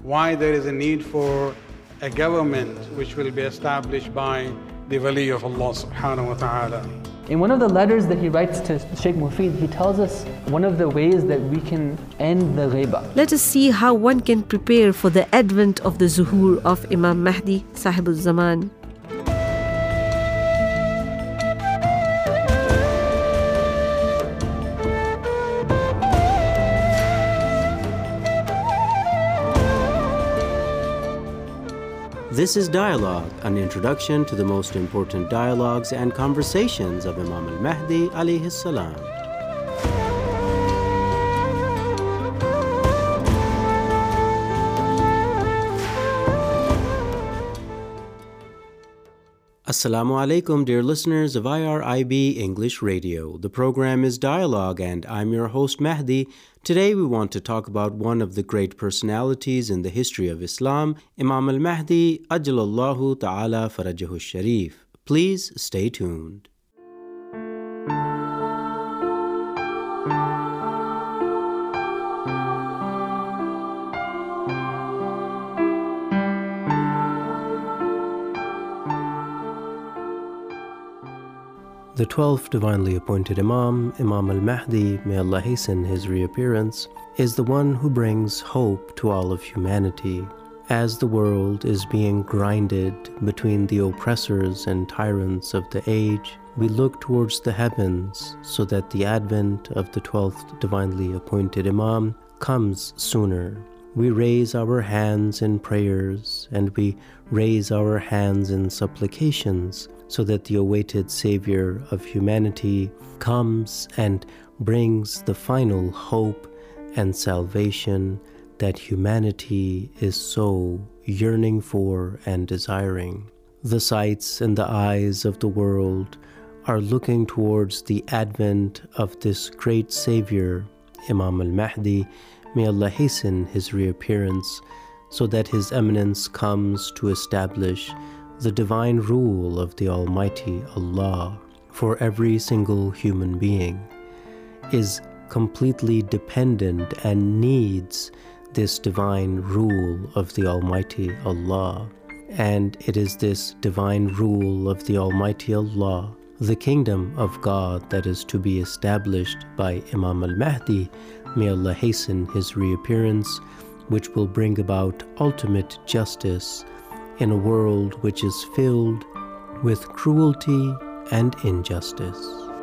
why there is a need for a government which will be established by the wali of Allah subhanahu wa ta'ala. In one of the letters that he writes to Sheikh Mufid, he tells us one of the ways that we can end the ghaiba. Let us see how one can prepare for the advent of the zuhur of Imam Mahdi, Sahibul Zaman. This is Dialogue, an introduction to the most important dialogues and conversations of Imam al-Mahdi alayhi salam. Assalamu alaikum, dear listeners of IRIB English Radio. The program is Dialogue and I'm your host Mahdi. Today we want to talk about one of the great personalities in the history of Islam, Imam al-Mahdi, Ajjalallahu Ta'ala Farajahu Sharif. Please stay tuned. The 12th divinely appointed Imam, Imam al-Mahdi, may Allah hasten his reappearance, is the one who brings hope to all of humanity. As the world is being grinded between the oppressors and tyrants of the age, we look towards the heavens so that the advent of the 12th divinely appointed Imam comes sooner. We raise our hands in prayers and we raise our hands in supplications so that the awaited Savior of humanity comes and brings the final hope and salvation that humanity is so yearning for and desiring. The sights and the eyes of the world are looking towards the advent of this great Savior, Imam al-Mahdi. May Allah hasten his reappearance so that His Eminence comes to establish the divine rule of the Almighty Allah for every single human being is completely dependent and needs this divine rule of the Almighty Allah. And it is this divine rule of the Almighty Allah, the kingdom of God that is to be established by Imam al-Mahdi, may Allah hasten his reappearance, which will bring about ultimate justice in a world which is filled with cruelty and injustice.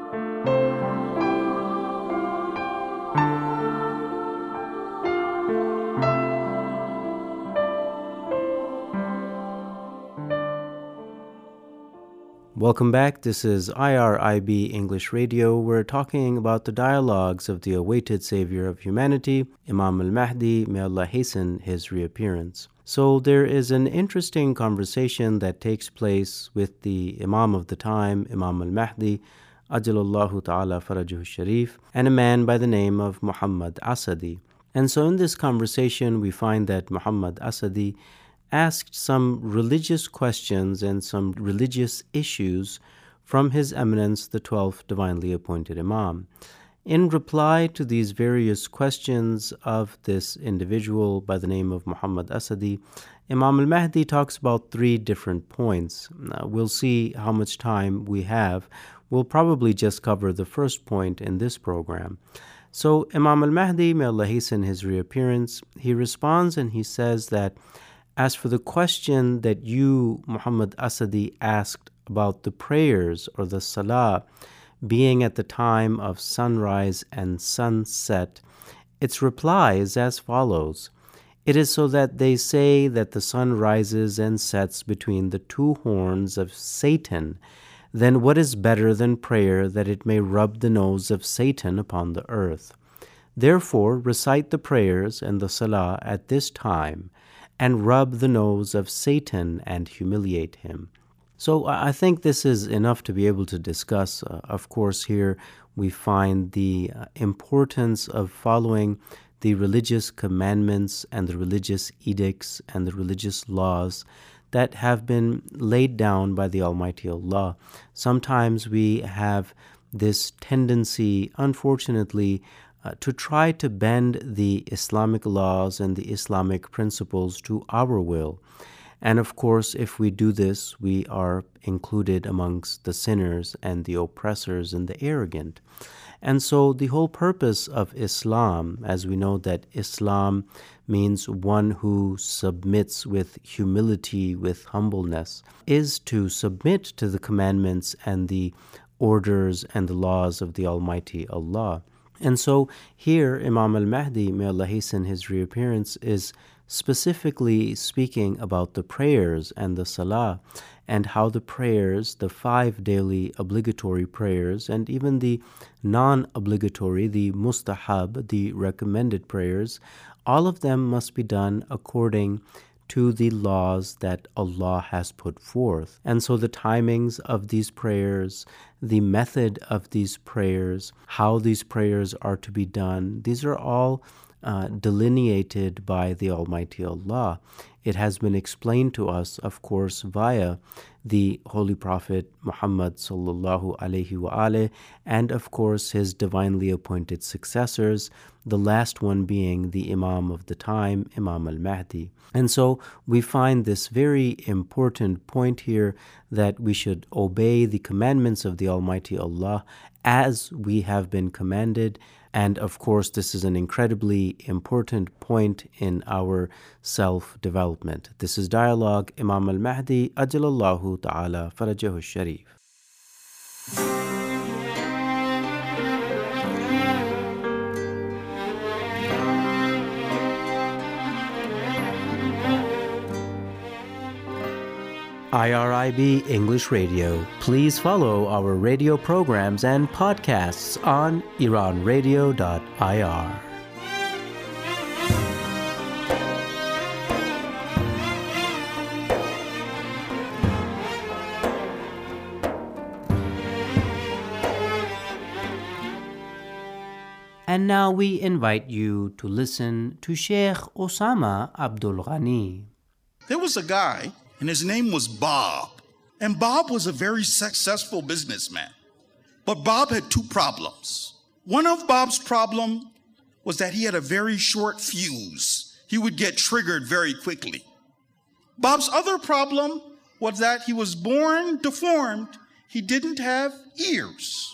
Welcome back. This is IRIB English Radio. We're talking about the dialogues of the awaited Savior of humanity, Imam al-Mahdi, may Allah hasten his reappearance. So there is an interesting conversation that takes place with the Imam of the time, Imam al-Mahdi, Ajjalallahu Ta'ala Farajahu Sharif, and a man by the name of Muhammad Asadi. And so in this conversation, we find that Muhammad Asadi asked some religious questions and some religious issues from His Eminence, the 12th divinely appointed Imam. In reply to these various questions of this individual by the name of Muhammad Asadi, Imam al-Mahdi talks about three different points. We'll see how much time we have. We'll probably just cover the first point in this program. So Imam al-Mahdi, may Allah hasten his reappearance, he responds and he says that as for the question that you, Muhammad Asadi, asked about the prayers or the salah being at the time of sunrise and sunset, its reply is as follows. It is so that they say that the sun rises and sets between the two horns of Satan. Then what is better than prayer that it may rub the nose of Satan upon the earth? Therefore recite the prayers and the salah at this time, and rub the nose of Satan and humiliate him. So I think this is enough to be able to discuss. Of course, here we find the importance of following the religious commandments and the religious edicts and the religious laws that have been laid down by the Almighty Allah. Sometimes we have this tendency, unfortunately, to try to bend the Islamic laws and the Islamic principles to our will. And of course, if we do this, we are included amongst the sinners and the oppressors and the arrogant. And so the whole purpose of Islam, as we know that Islam means one who submits with humility, with humbleness, is to submit to the commandments and the orders and the laws of the Almighty Allah. And so here Imam al-Mahdi, may Allah hasten his reappearance, is specifically speaking about the prayers and the salah, and how the prayers, the 5 daily obligatory prayers, and even the non-obligatory, the mustahab, the recommended prayers, all of them must be done according to the laws that Allah has put forth. And so the timings of these prayers, the method of these prayers, how these prayers are to be done, these are all delineated by the Almighty Allah. It has been explained to us, of course, via the Holy Prophet Muhammad sallallahu alaihi wa and of course his divinely appointed successors, the last one being the Imam of the time, Imam al-Mahdi. And so we find this very important point here, that we should obey the commandments of the Almighty Allah as we have been commanded. And of course, this is an incredibly important point in our self-development. This is Dialogue, Imam al-Mahdi, Ajalallahu Ta'ala Farajahu Sharif. IRIB English Radio. Please follow our radio programs and podcasts on iranradio.ir. And now we invite you to listen to Sheikh Osama Abdul Ghani. There was a guy, and his name was Bob. And Bob was a very successful businessman. But Bob had 2 problems. One of Bob's problems was that he had a very short fuse. He would get triggered very quickly. Bob's other problem was that he was born deformed. He didn't have ears.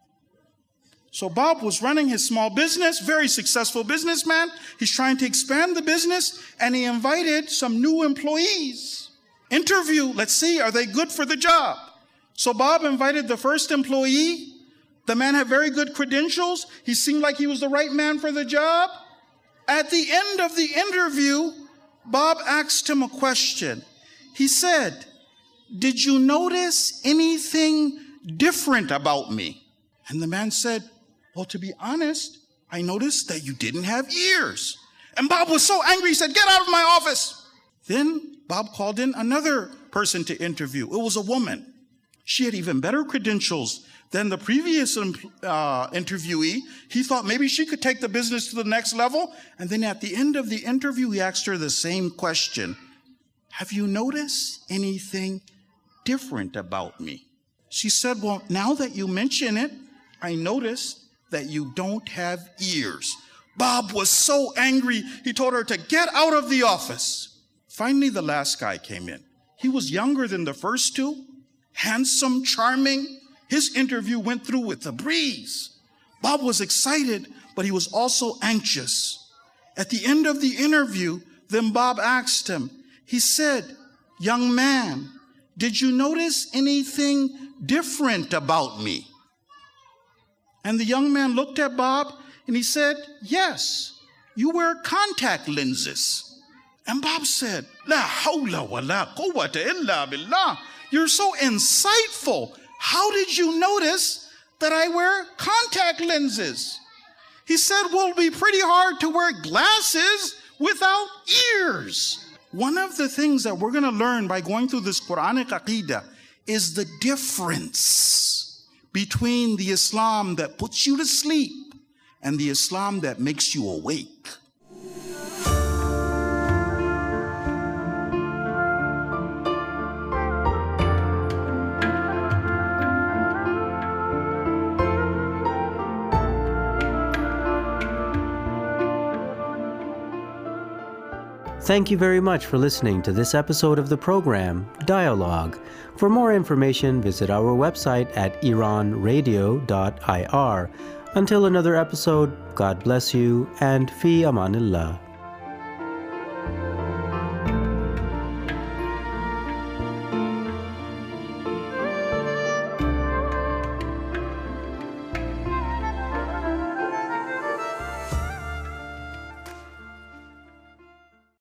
So Bob was running his small business, very successful businessman. He's trying to expand the business, and he invited some new employees. Interview, let's see, are they good for the job? So Bob invited the first employee. The man had very good credentials. He seemed like he was the right man for the job. At the end of the interview, Bob asked him a question. He said, "Did you notice anything different about me?" And the man said, "Well, to be honest, I noticed that you didn't have ears." And Bob was so angry, he said, "Get out of my office." Then Bob called in another person to interview. It was a woman. She had even better credentials than the previous interviewee. He thought maybe she could take the business to the next level. And then at the end of the interview, he asked her the same question. "Have you noticed anything different about me?" She said, "Well, now that you mention it, I noticed that you don't have ears." Bob was so angry, he told her to get out of the office. Finally, the last guy came in. He was younger than the first 2, handsome, charming. His interview went through with a breeze. Bob was excited, but he was also anxious. At the end of the interview, then Bob asked him, he said, "Young man, did you notice anything different about me?" And the young man looked at Bob and he said, "Yes, you wear contact lenses." And Bob said, "La hawla wa la quwwata illa billah. You're so insightful. How did you notice that I wear contact lenses?" He said, "Well, it'll be pretty hard to wear glasses without ears." One of the things that we're going to learn by going through this Quranic Aqidah is the difference between the Islam that puts you to sleep and the Islam that makes you awake. Thank you very much for listening to this episode of the program, Dialogue. For more information, visit our website at iranradio.ir. Until another episode, God bless you and fi amanillah.